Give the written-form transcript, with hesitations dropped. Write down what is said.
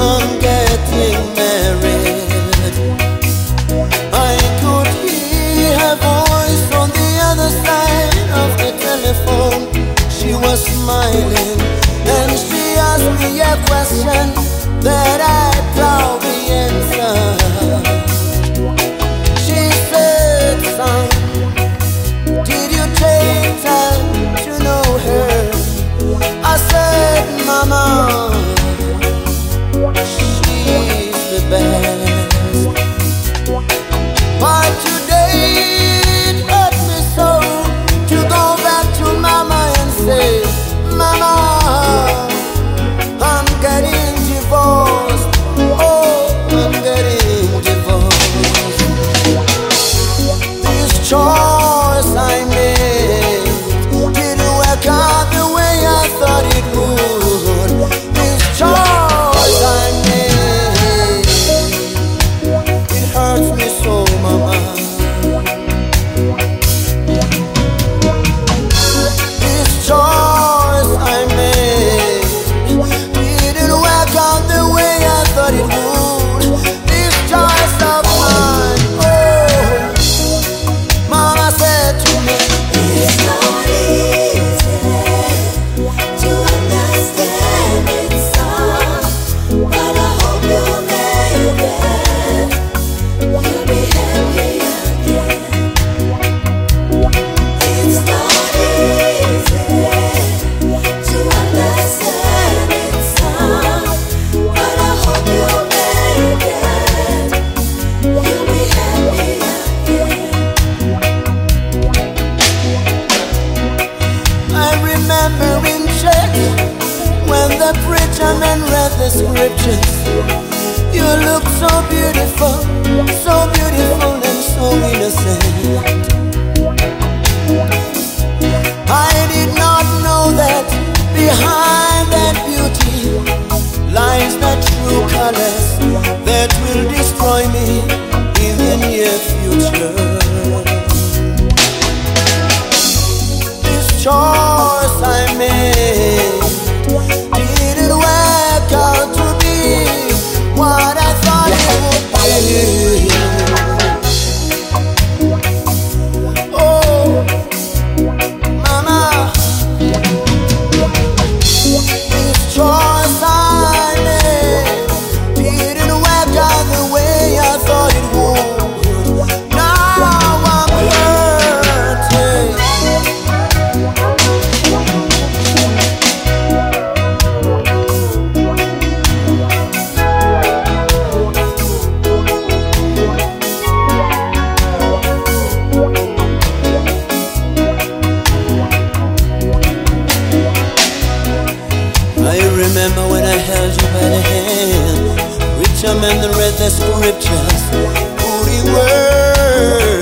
I'm getting married. I could hear her voice on the other side of the telephone. She was smiling and she asked me a question that I proudly answered. She said, son, did you take time to know her? I said, mama, she's the best. But today it hurt me so to go back to mama and say, mama, I'm getting divorced. Oh, I'm getting divorced. This choice I made didn't work out the way I thought it would. This choice I made, it hurts me so, mama. This choice I made didn't work out the way I thought it would. This choice of mine, oh, mama said to me, It's not easy to understand it, son, but I hope you'll make it. You'll be happy again. It's not easy to understand it, son, but I hope you'll make it. You'll be happy again. I remember in church when the preacher man read the scriptures. You look so beautiful and so innocent. I did not know that behind that beauty lies the true colors that will destroy me in the near future. This choice I made didn't work out to be what I thought it would be. Oh, mama, this choice I made didn't work out the way I thought it would. Now I'm hurting. I remember when I held you by the hand, preacher man read the scriptures, putting words